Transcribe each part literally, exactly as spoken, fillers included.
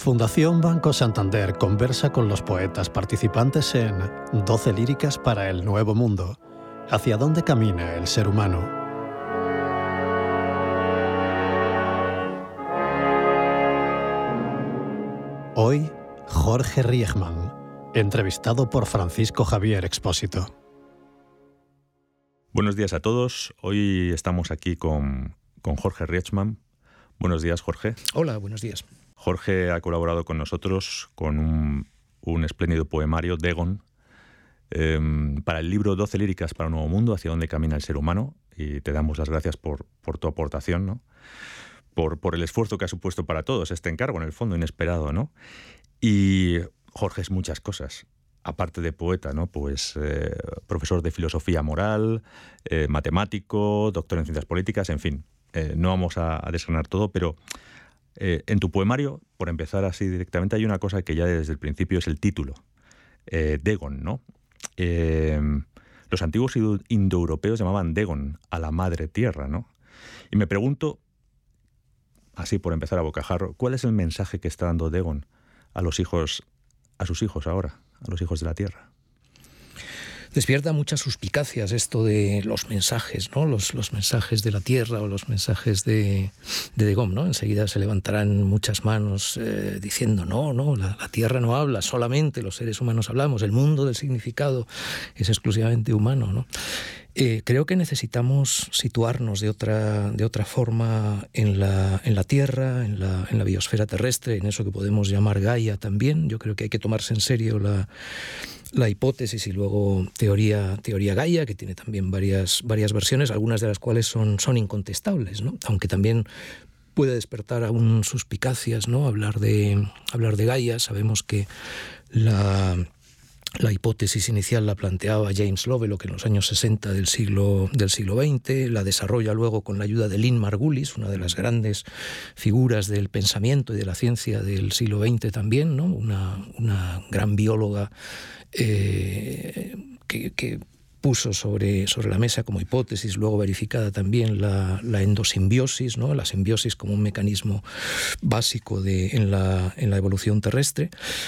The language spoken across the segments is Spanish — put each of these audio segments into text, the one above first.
Fundación Banco Santander conversa con los poetas participantes en doce líricas para el nuevo mundo. ¿Hacia dónde camina el ser humano? Hoy, Jorge Riechmann, entrevistado por Francisco Javier Expósito. Buenos días a todos. Hoy estamos aquí con, con Jorge Riechmann. Buenos días, Jorge. Hola, buenos días. Jorge ha colaborado con nosotros con un, un espléndido poemario, Dagon, eh, para el libro doce líricas para un nuevo mundo, hacia dónde camina el ser humano, y te damos las gracias por, por tu aportación, ¿no? Por, por el esfuerzo que ha supuesto para todos este encargo, en el fondo, inesperado, ¿no? Y Jorge es muchas cosas, aparte de poeta, ¿no? Pues eh, profesor de filosofía moral, eh, matemático, doctor en ciencias políticas, en fin, eh, no vamos a, a desgranar todo, pero Eh, en tu poemario, por empezar así directamente, hay una cosa que ya desde el principio es el título, eh, Dagon, ¿no? Eh, los antiguos indoeuropeos llamaban Dagon a la madre tierra, ¿no? Y me pregunto, así por empezar a bocajarro, ¿cuál es el mensaje que está dando Dagon a los hijos, a sus hijos ahora, a los hijos de la tierra? Despierta muchas suspicacias esto de los mensajes, ¿no? Los, los mensajes de la tierra o los mensajes de, de Dagon, ¿no? Enseguida se levantarán muchas manos eh, diciendo, no, no, la, la tierra no habla, solamente los seres humanos hablamos, el mundo del significado es exclusivamente humano, ¿no? Eh, creo que necesitamos situarnos de otra, de otra forma en la, en la Tierra, en la, en la biosfera terrestre, en eso que podemos llamar Gaia también. Yo creo que hay que tomarse en serio la, la hipótesis y luego teoría, teoría Gaia, que tiene también varias, varias versiones, algunas de las cuales son, son incontestables, ¿no? Aunque también puede despertar aún suspicacias, ¿no? Hablar de, hablar de Gaia. Sabemos que la... La hipótesis inicial la planteaba James Lovelock en los años sesenta del siglo, del siglo veinte, la desarrolla luego con la ayuda de Lynn Margulis, una de las grandes figuras del pensamiento y de la ciencia del siglo veinte también, ¿no? Una, una gran bióloga eh, que... que puso sobre, sobre la mesa como hipótesis, luego verificada también la, la endosimbiosis, ¿no? La simbiosis como un mecanismo básico de, en, la, en la evolución terrestre.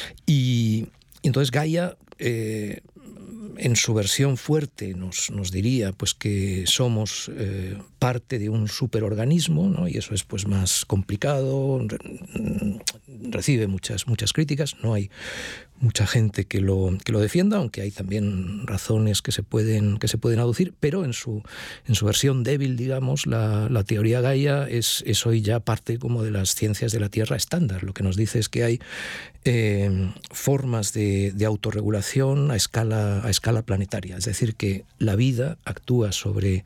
Y entonces Gaia, eh, en su versión fuerte, nos, nos diría pues, que somos eh, parte de un superorganismo, ¿no? Y eso es pues, más complicado, re, recibe muchas, muchas críticas, no hay mucha gente que lo, que lo defienda, aunque hay también razones que se pueden, que se pueden aducir, pero en su, en su versión débil, digamos, la, la teoría Gaia es, es hoy ya parte como de las ciencias de la Tierra estándar. Lo que nos dice es que hay eh, formas de, de autorregulación a escala, a escala planetaria, es decir, que la vida actúa sobre,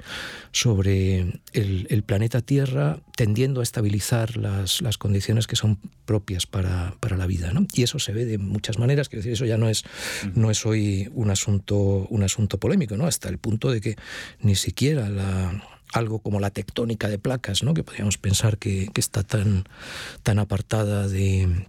sobre el, el planeta Tierra tendiendo a estabilizar las, las condiciones que son propias para, para la vida, ¿no? Y eso se ve de muchas maneras. Quiero decir, eso ya no es, no es hoy un asunto, un asunto polémico, ¿no? Hasta el punto de que ni siquiera la, algo como la tectónica de placas, ¿no? Que podríamos pensar que, que está tan, tan apartada de,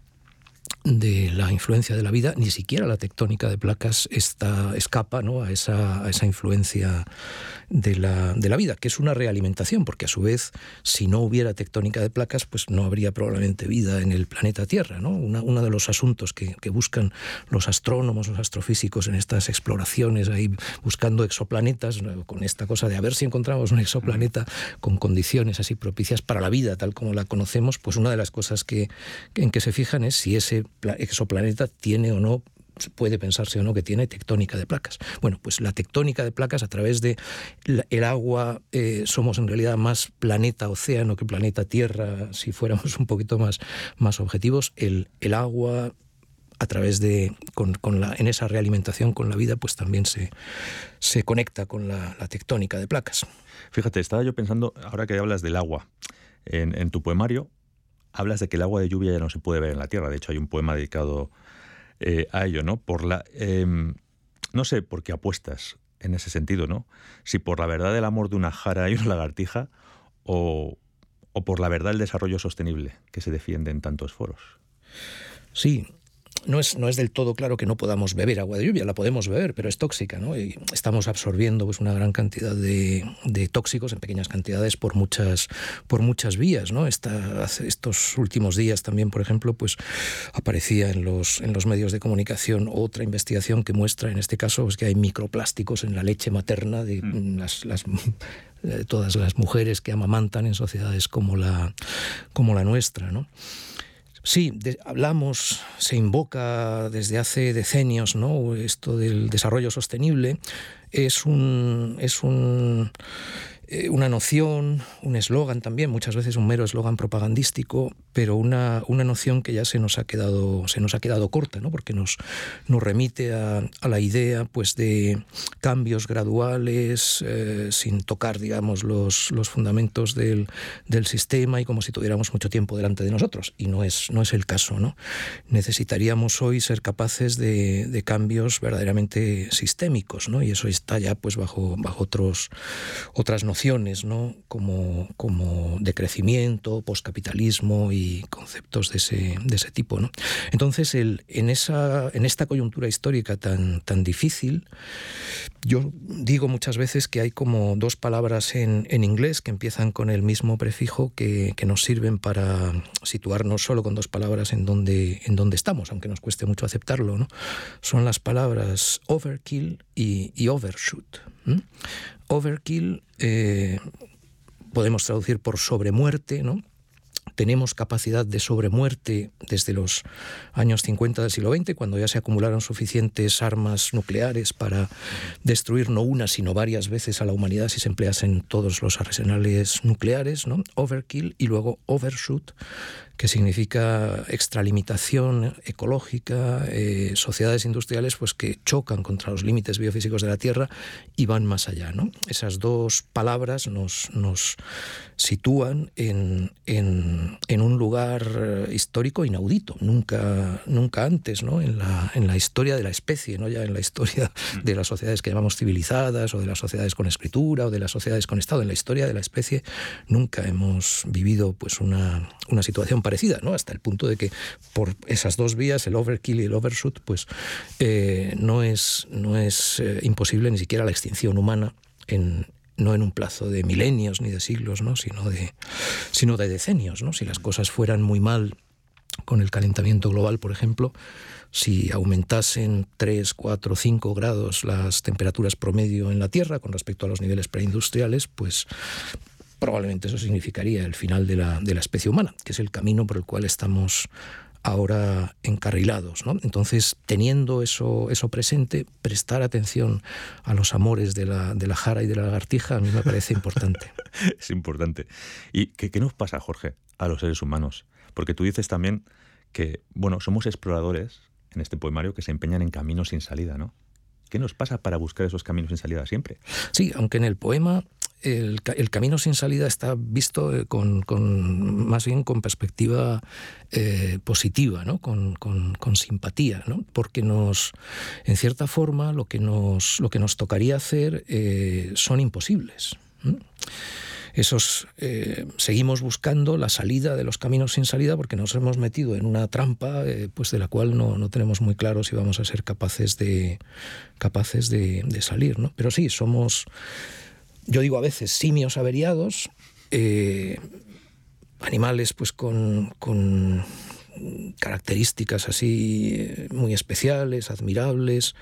de la influencia de la vida, ni siquiera la tectónica de placas está, escapa, ¿no? a, esa, a esa influencia de la, de la vida, que es una realimentación, porque a su vez, si no hubiera tectónica de placas, pues no habría probablemente vida en el planeta Tierra, ¿no? Una, uno de los asuntos que, que buscan los astrónomos, los astrofísicos en estas exploraciones, ahí buscando exoplanetas, con esta cosa de a ver si encontramos un exoplaneta con condiciones así propicias para la vida, tal como la conocemos, pues una de las cosas que, en que se fijan es si ese exoplaneta tiene o no, puede pensarse o no que tiene tectónica de placas. Bueno, pues la tectónica de placas a través de la, el agua, eh, somos en realidad más planeta océano que planeta Tierra, si fuéramos un poquito más, más objetivos. El, el agua, a través de, con, con la, en esa realimentación con la vida, pues también se, se conecta con la, la tectónica de placas. Fíjate, estaba yo pensando, ahora que hablas del agua, en, en tu poemario hablas de que el agua de lluvia ya no se puede ver en la Tierra. De hecho, hay un poema dedicado eh, a ello, ¿no? Por la, eh, no sé por qué apuestas en ese sentido, ¿no? Si por la verdad del amor de una jara y una lagartija o, o por la verdad del desarrollo sostenible que se defiende en tantos foros. Sí, no es, no es del todo claro que no podamos beber agua de lluvia, la podemos beber, pero es tóxica, ¿no? Y estamos absorbiendo pues, una gran cantidad de, de tóxicos en pequeñas cantidades por muchas, por muchas vías, ¿no? Esta, estos últimos días también, por ejemplo, pues aparecía en los, en los medios de comunicación otra investigación que muestra, en este caso, pues, que hay microplásticos en la leche materna de mm. las, las de todas las mujeres que amamantan en sociedades como la, como la nuestra, ¿no? Sí, de, hablamos, se invoca desde hace decenios, ¿no? Esto del desarrollo sostenible es un, es un, eh, una noción, un eslogan también, muchas veces un mero eslogan propagandístico, pero una, una noción que ya se nos ha quedado, se nos ha quedado corta, ¿no? Porque nos, nos remite a, a la idea pues, de cambios graduales, eh, sin tocar, digamos, los, los fundamentos del, del sistema y como si tuviéramos mucho tiempo delante de nosotros. Y no es, no es el caso, ¿no? Necesitaríamos hoy ser capaces de, de cambios verdaderamente sistémicos, ¿no? Y eso está ya pues, bajo, bajo otros, otras nociones, ¿no? Como, como decrecimiento, poscapitalismo y y conceptos de ese, de ese tipo, ¿no? Entonces, el, en, esa, en esta coyuntura histórica tan, tan difícil, yo digo muchas veces que hay como dos palabras en, en inglés que empiezan con el mismo prefijo que, que nos sirven para situarnos solo con dos palabras en donde, en donde estamos, aunque nos cueste mucho aceptarlo, ¿no? Son las palabras overkill y, y overshoot. ¿Mm? Overkill eh, podemos traducir por sobremuerte, ¿no? Tenemos capacidad de sobremuerte desde los años cincuenta del siglo veinte, cuando ya se acumularon suficientes armas nucleares para destruir no una, sino varias veces a la humanidad si se empleasen todos los arsenales nucleares, ¿no? Overkill, y luego overshoot, que significa extralimitación ecológica, eh, sociedades industriales pues, que chocan contra los límites biofísicos de la Tierra y van más allá, ¿no? Esas dos palabras nos, nos sitúan en, en, en un lugar histórico inaudito, nunca, nunca antes, ¿no? En la, en la historia de la especie, no ya en la historia de las sociedades que llamamos civilizadas o de las sociedades con escritura o de las sociedades con Estado. En la historia de la especie nunca hemos vivido pues, una, una situación parecida, ¿no? Hasta el punto de que por esas dos vías, el overkill y el overshoot, pues eh, no es, no es eh, imposible ni siquiera la extinción humana, en, no en un plazo de milenios ni de siglos, ¿no? sino, de, sino de decenios, ¿no? Si las cosas fueran muy mal con el calentamiento global, por ejemplo, si aumentasen tres, cuatro, cinco grados las temperaturas promedio en la Tierra con respecto a los niveles preindustriales, pues probablemente eso significaría el final de la, de la especie humana, que es el camino por el cual estamos ahora encarrilados, ¿no? Entonces, teniendo eso, eso presente, prestar atención a los amores de la, de la jara y de la lagartija a mí me parece importante. Es importante. ¿Y qué, qué nos pasa, Jorge, a los seres humanos? Porque tú dices también que, bueno, somos exploradores en este poemario que se empeñan en caminos sin salida, ¿no? ¿Qué nos pasa para buscar esos caminos sin salida siempre? Sí, aunque en el poema el, el camino sin salida está visto con, con más bien con perspectiva eh, positiva, ¿no? Con, con, con simpatía, ¿no? Porque nos, en cierta forma, lo que nos, lo que nos tocaría hacer eh, son imposibles. ¿Mm? Esos, eh, seguimos buscando la salida de los caminos sin salida porque nos hemos metido en una trampa eh, pues de la cual no, no tenemos muy claro si vamos a ser capaces de, capaces de, de salir, ¿no? Pero sí, somos, yo digo a veces, simios averiados, eh, animales pues con, con características así muy especiales, admirables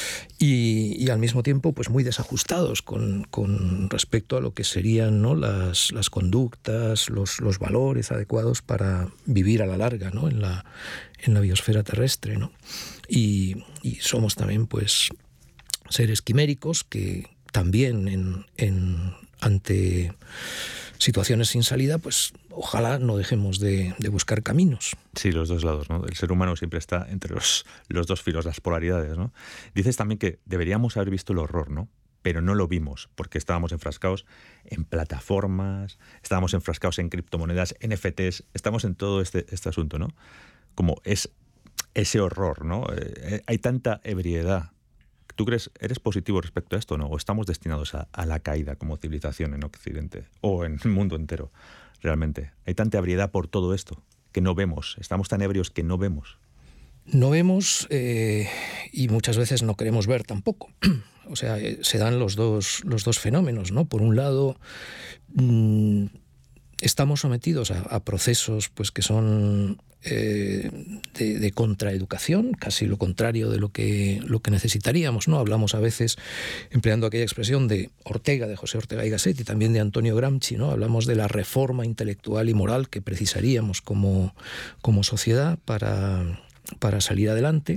y, y al mismo tiempo pues muy desajustados con, con respecto a lo que serían, ¿no? las, las conductas, los, los valores adecuados para vivir a la larga, ¿no? en, la, en la biosfera terrestre, ¿no? Y, y somos también pues seres quiméricos que también en, en, ante situaciones sin salida, pues ojalá no dejemos de, de buscar caminos. Sí, los dos lados, ¿no? El ser humano siempre está entre los, los dos filos, las polaridades, ¿no? Dices también que deberíamos haber visto el horror, ¿no? Pero no lo vimos, porque estábamos enfrascados en plataformas, estábamos enfrascados en criptomonedas, N F Ts, estamos en todo este, este asunto, ¿no? Como es ese horror, ¿no? Eh, hay tanta ebriedad. ¿Tú crees, eres positivo respecto a esto, no? ¿O estamos destinados a, a la caída como civilización en Occidente o en el mundo entero, realmente? Hay tanta ebriedad por todo esto que no vemos. Estamos tan ebrios que no vemos. No vemos eh, y muchas veces no queremos ver tampoco. O sea, eh, se dan los dos, los dos fenómenos, ¿no? Por un lado, mmm, estamos sometidos a, a procesos pues, que son eh, de, de contraeducación, casi lo contrario de lo que, lo que necesitaríamos, ¿no? Hablamos a veces, empleando aquella expresión de Ortega, de José Ortega y Gasset, y también de Antonio Gramsci, ¿no? Hablamos de la reforma intelectual y moral que precisaríamos como, como sociedad para, para salir adelante.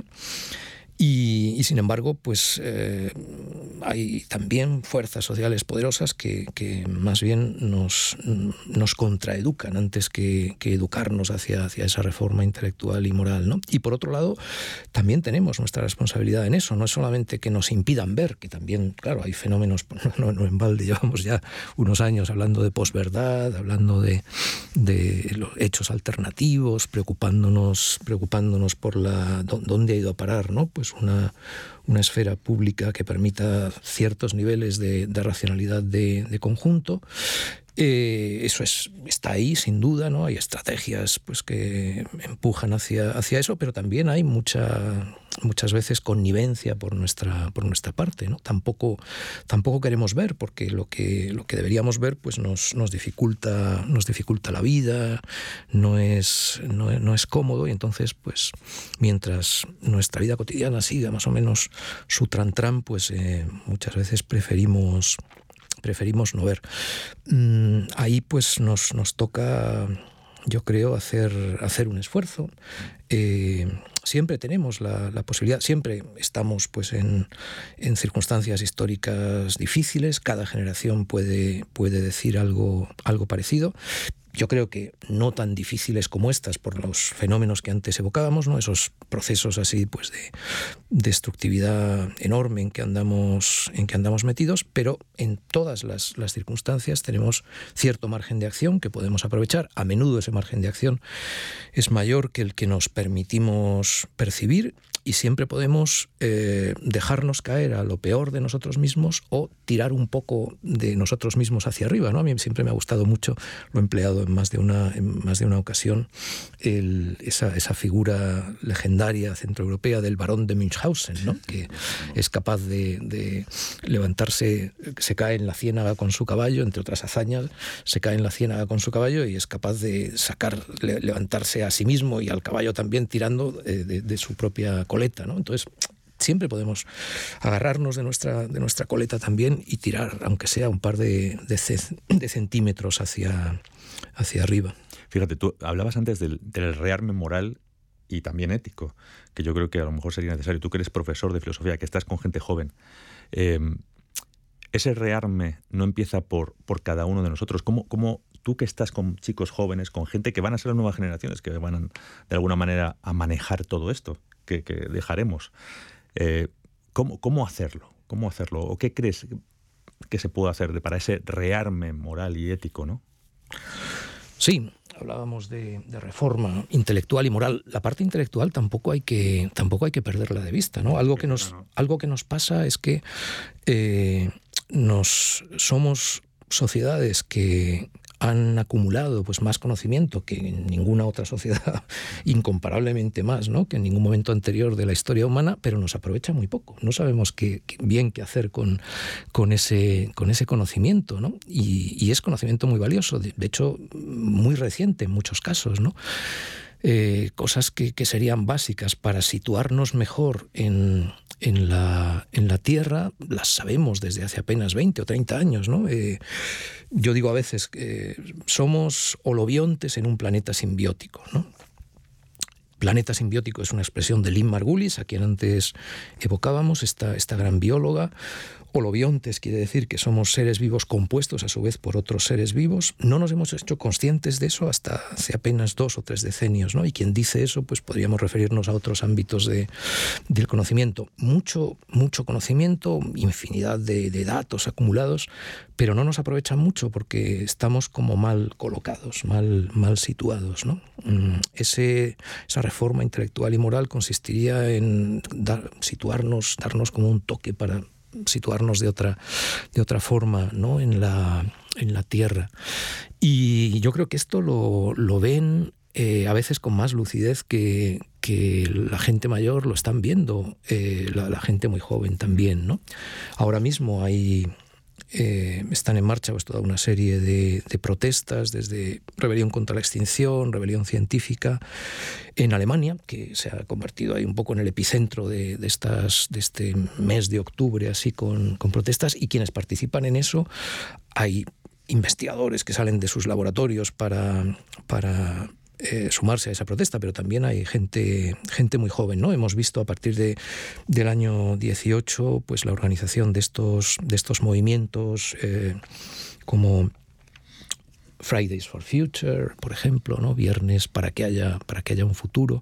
Y, y sin embargo, pues eh, hay también fuerzas sociales poderosas que, que más bien nos, nos contraeducan antes que, que educarnos hacia, hacia esa reforma intelectual y moral, ¿no? Y por otro lado, también tenemos nuestra responsabilidad en eso. No es solamente que nos impidan ver, que también, claro, hay fenómenos, no, no en balde, llevamos ya unos años hablando de posverdad, hablando de, de los hechos alternativos, preocupándonos, preocupándonos por la dónde ha ido a parar, ¿no? Pues Una, una esfera pública que permita ciertos niveles de, de racionalidad de, de conjunto. Eh, eso es, está ahí, sin duda, ¿no? Hay estrategias pues, que empujan hacia, hacia eso, pero también hay mucha, muchas veces connivencia por nuestra, por nuestra parte, ¿no? Tampoco, tampoco queremos ver, porque lo que, lo que deberíamos ver pues, nos, nos, dificulta, nos dificulta la vida, no es, no, no es cómodo, y entonces, pues, mientras nuestra vida cotidiana siga más o menos su tran-tran, pues eh, muchas veces preferimos... preferimos no ver. Ahí pues nos, nos toca, yo creo, hacer, hacer un esfuerzo. Eh, siempre tenemos la, la posibilidad, siempre estamos pues en, en circunstancias históricas difíciles, cada generación puede, puede decir algo, algo parecido. Yo creo que no tan difíciles como estas por los fenómenos que antes evocábamos, ¿no? Esos procesos así pues de destructividad enorme en que andamos, en que andamos metidos, pero en todas las, las circunstancias tenemos cierto margen de acción que podemos aprovechar. A menudo ese margen de acción es mayor que el que nos permitimos percibir, y siempre podemos eh, dejarnos caer a lo peor de nosotros mismos o tirar un poco de nosotros mismos hacia arriba, ¿no? A mí siempre me ha gustado mucho, lo he empleado en más de una, en más de una ocasión, el, esa, esa figura legendaria centroeuropea del barón de Münchhausen, ¿no? Que es capaz de, de levantarse, se cae en la ciénaga con su caballo, entre otras hazañas, se cae en la ciénaga con su caballo y es capaz de sacar, le, levantarse a sí mismo y al caballo también tirando de, de, de su propia coleta, ¿no? Entonces, siempre podemos agarrarnos de nuestra, de nuestra coleta también y tirar, aunque sea un par de, de, de centímetros hacia, hacia arriba. Fíjate, tú hablabas antes del, del rearme moral y también ético, que yo creo que a lo mejor sería necesario. Tú que eres profesor de filosofía, que estás con gente joven, eh, ese rearme no empieza por, por cada uno de nosotros. ¿Cómo, cómo tú que estás con chicos jóvenes, con gente que van a ser las nuevas generaciones, que van a, de alguna manera a manejar todo esto que, que dejaremos, eh, ¿cómo, cómo hacerlo? ¿Cómo hacerlo? ¿O qué crees que se puede hacer de, para ese rearme moral y ético, ¿no? Sí, hablábamos de, de reforma intelectual y moral. La parte intelectual tampoco hay que, tampoco hay que perderla de vista, ¿no? Algo que nos, algo que nos pasa es que eh, nos somos sociedades que han acumulado pues más conocimiento que en ninguna otra sociedad, incomparablemente más, ¿no? que en ningún momento anterior de la historia humana, pero nos aprovecha muy poco. No sabemos qué, qué bien qué hacer con, con, ese, con ese conocimiento, ¿no? Y, y es conocimiento muy valioso, de, de hecho muy reciente en muchos casos, ¿no? Eh, cosas que, que serían básicas para situarnos mejor en, en, la, en la Tierra, las sabemos desde hace apenas veinte o treinta años, ¿no? Eh, yo digo a veces que somos holobiontes en un planeta simbiótico, ¿no? Planeta simbiótico es una expresión de Lynn Margulis, a quien antes evocábamos, esta, esta gran bióloga. Holobiontes quiere decir que somos seres vivos compuestos a su vez por otros seres vivos. No nos hemos hecho conscientes de eso hasta hace apenas dos o tres decenios, ¿no? Y quien dice eso, pues podríamos referirnos a otros ámbitos de, del conocimiento. Mucho, mucho conocimiento, infinidad de, de datos acumulados, pero no nos aprovechan mucho porque estamos como mal colocados, mal, mal situados, ¿no? Ese, esa reforma intelectual y moral consistiría en dar, situarnos, darnos como un toque para situarnos de otra, de otra forma, ¿no? en, la, en la Tierra. Y yo creo que esto lo, lo ven eh, a veces con más lucidez que, que la gente mayor lo están viendo, eh, la, la gente muy joven también, ¿no? Ahora mismo hay... Eh, están en marcha pues, toda una serie de, de protestas, desde rebelión contra la extinción, rebelión científica, en Alemania, que se ha convertido ahí un poco en el epicentro de, de, estas, de este mes de octubre, así con, con protestas, y quienes participan en eso, hay investigadores que salen de sus laboratorios para... para Eh, sumarse a esa protesta, pero también hay gente, gente muy joven, ¿no? Hemos visto a partir de, del año dieciocho pues, la organización de estos, de estos movimientos eh, como Fridays for Future, por ejemplo, ¿no? Viernes para que haya, para que haya un futuro,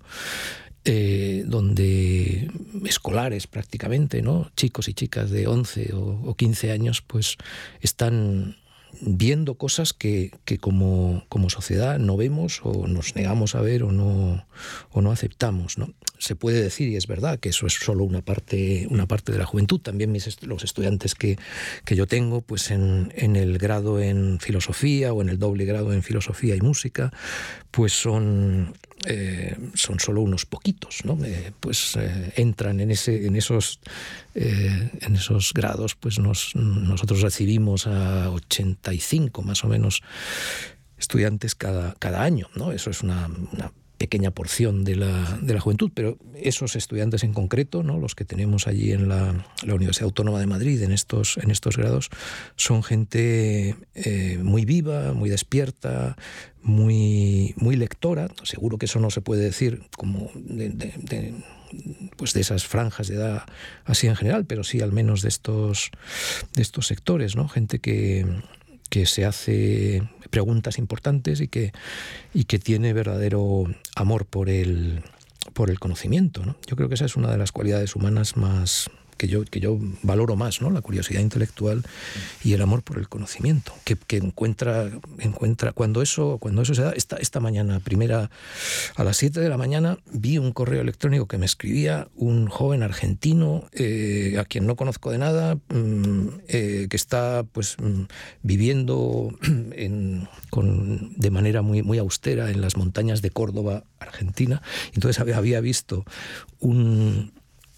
eh, donde escolares prácticamente, ¿no? Chicos y chicas de once o, o quince años pues están viendo cosas que, que como, como sociedad no vemos o nos negamos a ver o no, o no aceptamos, ¿no? Se puede decir, y es verdad, que eso es solo una parte, una parte de la juventud. También mis, los estudiantes que, que yo tengo pues en, en el grado en filosofía o en el doble grado en filosofía y música, pues son... Eh, son solo unos poquitos, ¿no? Eh, pues eh, entran en ese, en esos, eh, en esos grados, pues nos, nosotros recibimos a ochenta y cinco más o menos estudiantes cada, cada año, ¿no? Eso es una, una pequeña porción de la, de la juventud, pero esos estudiantes en concreto, ¿no? Los que tenemos allí en la, la Universidad Autónoma de Madrid en estos, en estos grados, son gente eh, muy viva, muy despierta, muy, muy lectora. Seguro que eso no se puede decir como de, de, de, pues de esas franjas de edad así en general, pero sí al menos de estos, de estos sectores, ¿no? Gente que... que se hace preguntas importantes y que, y que tiene verdadero amor por el, por el conocimiento, ¿no? Yo creo que esa es una de las cualidades humanas más que yo, que yo valoro más, ¿no? La curiosidad intelectual y el amor por el conocimiento, que, que encuentra, encuentra cuando eso, cuando eso se da. Esta, esta mañana, primera, a las siete de la mañana, vi un correo electrónico que me escribía un joven argentino, eh, a quien no conozco de nada, mm, eh, que está pues mm, viviendo en, con, de manera muy, muy austera en las montañas de Córdoba, Argentina. Entonces había, había visto un...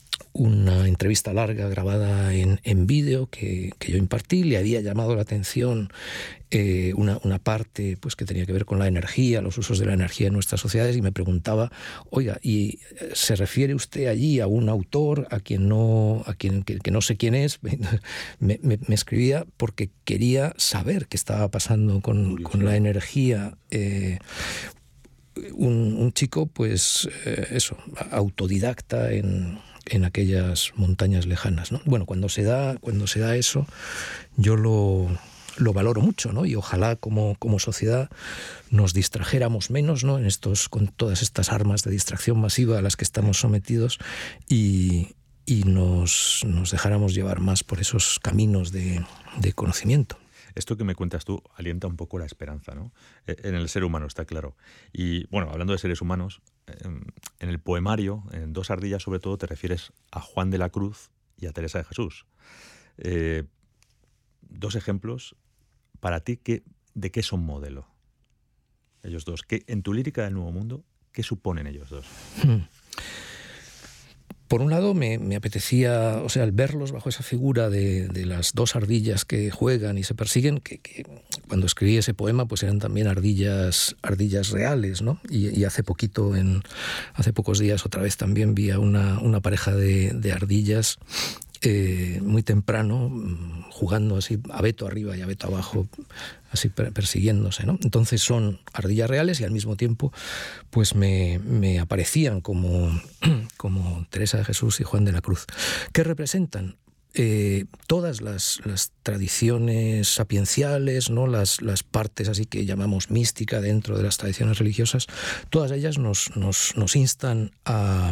una entrevista larga grabada en, en vídeo que, que yo impartí. Le había llamado la atención eh, una, una parte pues, que tenía que ver con la energía, los usos de la energía en nuestras sociedades, y me preguntaba, oiga, ¿y se refiere usted allí a un autor a quien no, a quien, que, que no sé quién es? me, me, me escribía porque quería saber qué estaba pasando con, con la energía. Eh, un, un chico, pues eh, eso, autodidacta en... en aquellas montañas lejanas, ¿no? Bueno, cuando se da, cuando se da eso, yo lo, lo valoro mucho, ¿no? Y ojalá como, como sociedad nos distrajéramos menos, ¿no? En estos, con todas estas armas de distracción masiva a las que estamos sometidos, y, y nos, nos dejáramos llevar más por esos caminos de, de conocimiento. Esto que me cuentas tú alienta un poco la esperanza, ¿no? En el ser humano, está claro. Y, bueno, hablando de seres humanos, en el poemario, en Dos ardillas sobre todo, te refieres a Juan de la Cruz y a Teresa de Jesús. Eh, dos ejemplos, para ti, ¿qué, ¿de qué son modelo? Ellos dos. ¿Qué, en tu lírica del Nuevo Mundo, qué suponen ellos dos? Hmm. Por un lado, me, me apetecía, o sea, al verlos bajo esa figura de, de las dos ardillas que juegan y se persiguen, que, que cuando escribí ese poema, pues eran también ardillas, ardillas reales, ¿no? Y, y hace poquito, en, hace pocos días, otra vez también vi a una, una pareja de, de ardillas eh, muy temprano, jugando así, abeto arriba y abeto abajo, así persiguiéndose, ¿no? Entonces son ardillas reales y al mismo tiempo pues me, me aparecían como, como Teresa de Jesús y Juan de la Cruz. ¿Qué representan? Eh, todas las, las tradiciones sapienciales, ¿no? las, las partes así que llamamos mística dentro de las tradiciones religiosas, todas ellas nos, nos, nos instan a,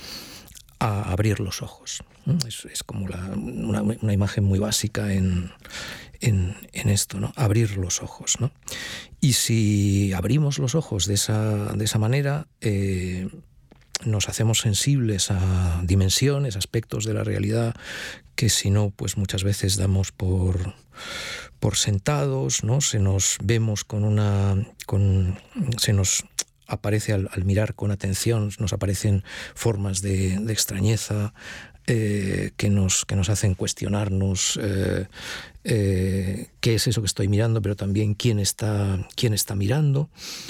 a abrir los ojos. Es, es como la, una, una imagen muy básica en, en, en esto, ¿no? Abrir los ojos, ¿no? Y si abrimos los ojos de esa, de esa manera, eh, nos hacemos sensibles a dimensiones, aspectos de la realidad que si no, pues muchas veces damos por, por sentados, ¿no? Se nos vemos con una... Con, se nos aparece al, al mirar con atención, nos aparecen formas de, de extrañeza eh, que, nos, que nos hacen cuestionarnos eh, eh, qué es eso que estoy mirando, pero también quién está, quién está mirando.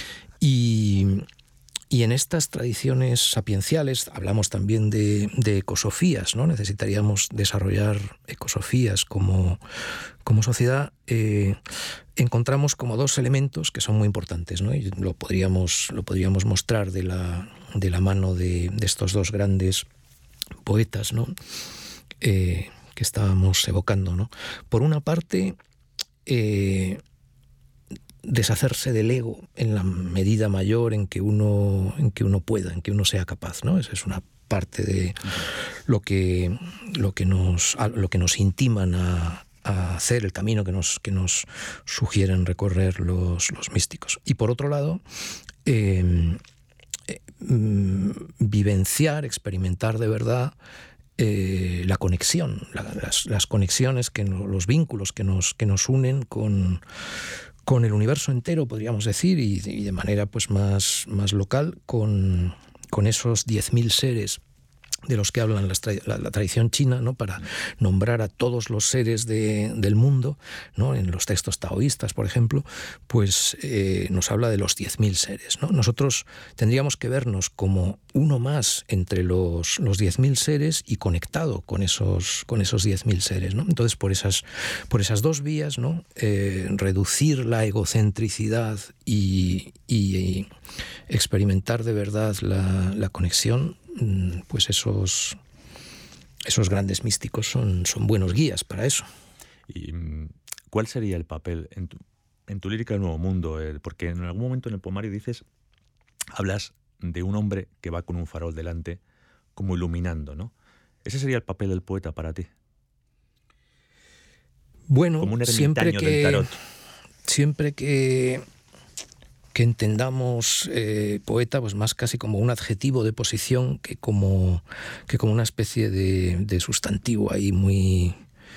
Y, y en estas tradiciones sapienciales hablamos también de, de ecosofías, ¿no? Necesitaríamos desarrollar ecosofías como, como sociedad. Eh, encontramos como dos elementos que son muy importantes, ¿no? Y lo podríamos, lo podríamos mostrar de la, de la mano de, de estos dos grandes poetas, ¿no? Eh, que estábamos evocando, ¿no? Por una parte, eh, deshacerse del ego en la medida mayor en que uno, en que uno pueda, en que uno sea capaz, ¿no? Esa es una parte de lo que, lo que, nos, lo que nos intiman a, a hacer, el camino que nos, que nos sugieren recorrer los, los místicos. Y por otro lado, eh, eh, vivenciar, experimentar de verdad eh, la conexión, la, las, las conexiones, que no, los vínculos que nos, que nos unen con... con el universo entero, podríamos decir, y de, y de manera pues más, más local, con, con esos diez mil seres de los que hablan las tra- la, la tradición china, ¿no? Para nombrar a todos los seres de, del mundo, ¿no? En los textos taoístas, por ejemplo, pues eh, nos habla de los diez mil seres, ¿no? Nosotros tendríamos que vernos como uno más entre los, los diez mil seres y conectado con esos, con esos diez mil seres, ¿no? Entonces, por esas, por esas dos vías, ¿no? Eh, reducir la egocentricidad y, y, y experimentar de verdad la, la conexión, pues esos, esos grandes místicos son, son buenos guías para eso. ¿Y cuál sería el papel en tu, en tu lírica del Nuevo Mundo? Eh, porque en algún momento en el poemario dices, hablas de un hombre que va con un farol delante, como iluminando, ¿no? ¿Ese sería el papel del poeta para ti? Bueno, como un ermitaño siempre que, del tarot. Siempre que... que entendamos eh, poeta pues más casi como un adjetivo de posición que como, que como una especie de, de sustantivo ahí muy,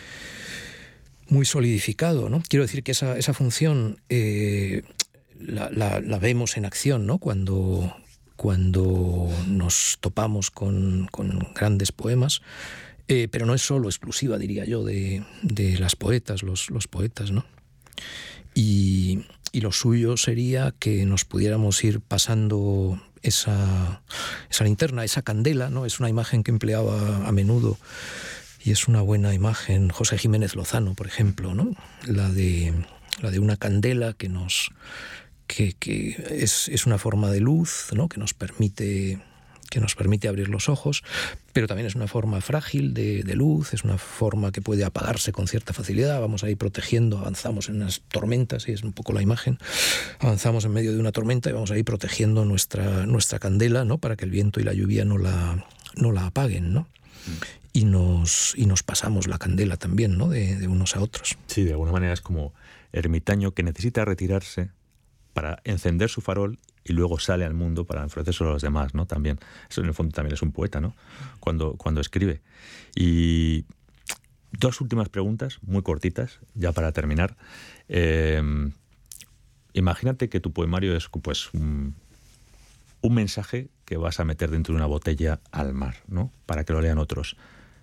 muy solidificado, ¿no? Quiero decir que esa, esa función eh, la, la, la vemos en acción, ¿no? Cuando, cuando nos topamos con, con grandes poemas, eh, pero no es solo exclusiva, diría yo, de, de las poetas, los, los poetas, ¿no? Y... Y lo suyo sería que nos pudiéramos ir pasando esa, esa linterna, esa candela, ¿no? Es una imagen que empleaba a menudo y es una buena imagen José Jiménez Lozano, por ejemplo, ¿no? La de, la de una candela que nos que, que es, es una forma de luz, ¿no? Que nos permite que nos permite abrir los ojos, pero también es una forma frágil de, de luz, es una forma que puede apagarse con cierta facilidad. Vamos a ir protegiendo, avanzamos en unas tormentas, y es un poco la imagen, avanzamos en medio de una tormenta y vamos a ir protegiendo nuestra, nuestra candela, ¿no? Para que el viento y la lluvia no la, no la apaguen, ¿no? Mm. Y, nos, y nos pasamos la candela también, ¿no? De, de unos a otros. Sí, de alguna manera es como ermitaño que necesita retirarse para encender su farol y luego sale al mundo para ofrecerse a los demás, ¿no? También. Eso en el fondo también es un poeta, ¿no? Cuando, cuando escribe. Y dos últimas preguntas, muy cortitas, ya para terminar. Eh, imagínate que tu poemario es pues un, un mensaje que vas a meter dentro de una botella al mar, ¿no? Para que lo lean otros.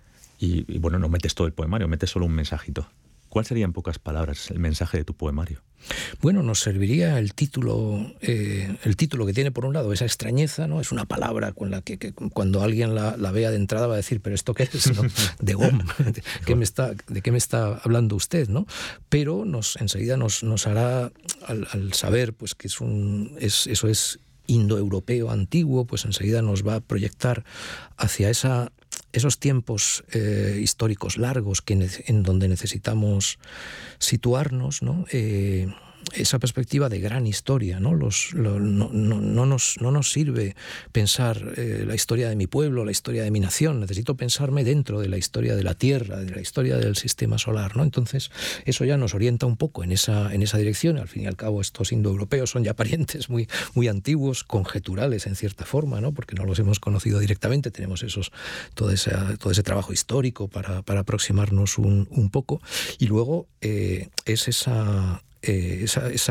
Y, y bueno, no metes todo el poemario, metes solo un mensajito. ¿Cuál sería en pocas palabras el mensaje de tu poemario? Bueno, nos serviría el título, eh, el título que tiene por un lado esa extrañeza, ¿no? Es una palabra con la que, que cuando alguien la, la vea de entrada va a decir, ¿pero esto qué es? ¿No? De Gom, ¿de qué me está, de qué me está hablando usted? ¿No? Pero nos enseguida nos, nos hará, al, al saber pues que es un, es, eso es indoeuropeo antiguo, pues enseguida nos va a proyectar hacia esa esos tiempos eh, históricos largos que ne- en donde necesitamos situarnos, ¿no? Eh, esa perspectiva de gran historia, ¿no? Los, lo, no, no, no, nos, no nos sirve pensar eh, la historia de mi pueblo, la historia de mi nación. Necesito pensarme dentro de la historia de la Tierra, de la historia del sistema solar, ¿no? Entonces, eso ya nos orienta un poco en esa, en esa dirección. Al fin y al cabo, estos indoeuropeos son ya parientes muy, muy antiguos, conjeturales en cierta forma, ¿no? Porque no los hemos conocido directamente. Tenemos esos, todo, ese, todo ese trabajo histórico para, para aproximarnos un, un poco. Y luego eh, es esa... Eh, esa, esa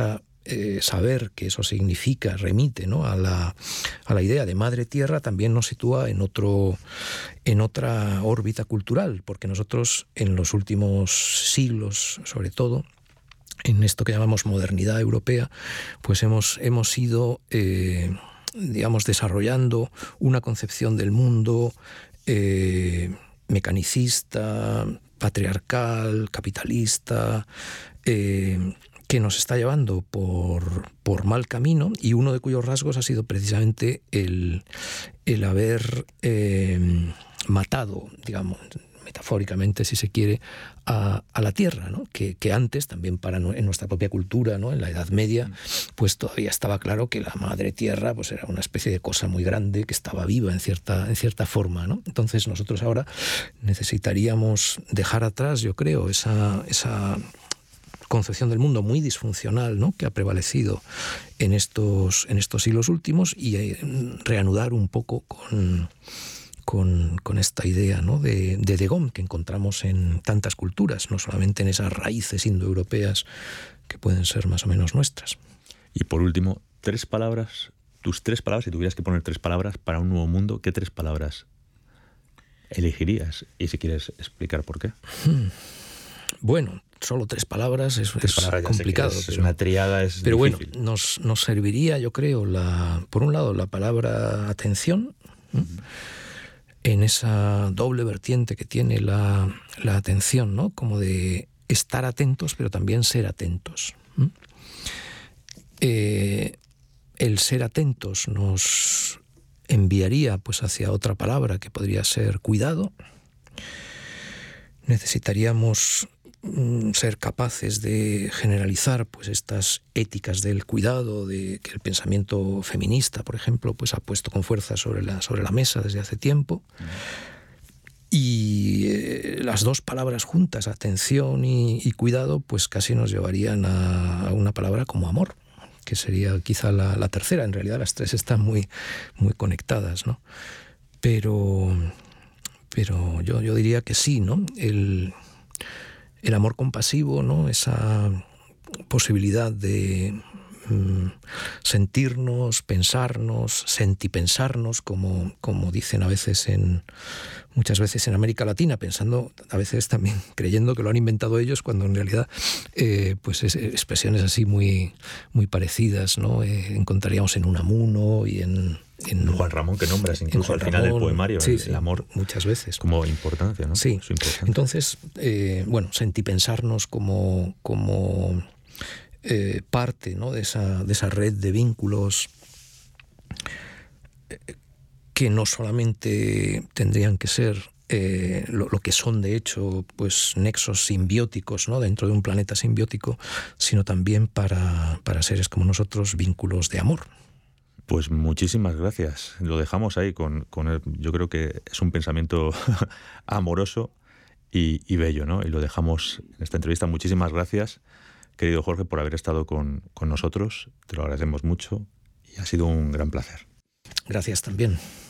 eh, saber que eso significa, remite, ¿no?, a la, a la idea de madre tierra, también nos sitúa en, otro, en otra órbita cultural, porque nosotros en los últimos siglos, sobre todo, en esto que llamamos modernidad europea, pues hemos, hemos ido, eh, digamos, desarrollando una concepción del mundo eh, mecanicista, patriarcal, capitalista, eh, que nos está llevando por, por mal camino, y uno de cuyos rasgos ha sido precisamente el, el haber eh, matado, digamos, metafóricamente, si se quiere, a, a la tierra, ¿no? Que, que antes, también para no, en nuestra propia cultura, ¿no?, en la Edad Media, pues todavía estaba claro que la madre tierra pues era una especie de cosa muy grande que estaba viva en cierta, en cierta forma, ¿no? Entonces nosotros ahora necesitaríamos dejar atrás, yo creo, esa, esa concepción del mundo muy disfuncional, ¿no?, que ha prevalecido en estos, en estos siglos últimos, y eh, reanudar un poco con... Con, con esta idea, ¿no?, de, de Degom, que encontramos en tantas culturas, no solamente en esas raíces indoeuropeas que pueden ser más o menos nuestras. Y por último, tres palabras, tus tres palabras, si tuvieras que poner tres palabras para un nuevo mundo, ¿qué tres palabras elegirías? Y si quieres explicar por qué. Hmm. Bueno, solo tres palabras es, tres es palabras, complicado. Es, pero, es una triada, es Pero difícil. Bueno, nos, nos serviría, yo creo, la, por un lado, la palabra atención, ¿no?, uh-huh, en esa doble vertiente que tiene la, la atención, ¿no?, como de estar atentos, pero también ser atentos. ¿Mm? Eh, el ser atentos nos enviaría pues hacia otra palabra que podría ser cuidado. Necesitaríamos mm, ser capaces de generalizar pues estas éticas del cuidado, de que el pensamiento feminista, por ejemplo, pues ha puesto con fuerza sobre la, sobre la mesa desde hace tiempo. Y eh, las dos palabras juntas, atención y, y cuidado, pues casi nos llevarían a, a una palabra como amor, que sería quizá la, la tercera. En realidad las tres están muy, muy conectadas, ¿no? Pero, pero yo, yo diría que sí, ¿no? El, el amor compasivo, ¿no?, esa posibilidad de mm, sentirnos, pensarnos, sentipensarnos, como, como dicen a veces en muchas veces en América Latina, pensando, a veces también creyendo que lo han inventado ellos, cuando en realidad eh, pues es, expresiones así muy, muy parecidas, ¿no? Eh, encontraríamos en Unamuno y en, en Juan Ramón, que nombras incluso al final Ramón, del poemario, sí, el, sí, el amor muchas veces como importancia, ¿no? Sí. Su importancia. Entonces, eh, bueno, sentipensarnos como, como eh, parte, ¿no?, de esa, de esa red de vínculos eh, que no solamente tendrían que ser eh, lo, lo que son de hecho pues nexos simbióticos, ¿no?, dentro de un planeta simbiótico, sino también para, para seres como nosotros vínculos de amor. Pues muchísimas gracias. Lo dejamos ahí con, con el, yo creo que es un pensamiento amoroso y, y bello, ¿no? Y lo dejamos en esta entrevista. Muchísimas gracias, querido Jorge, por haber estado con, con nosotros. Te lo agradecemos mucho y ha sido un gran placer. Gracias también.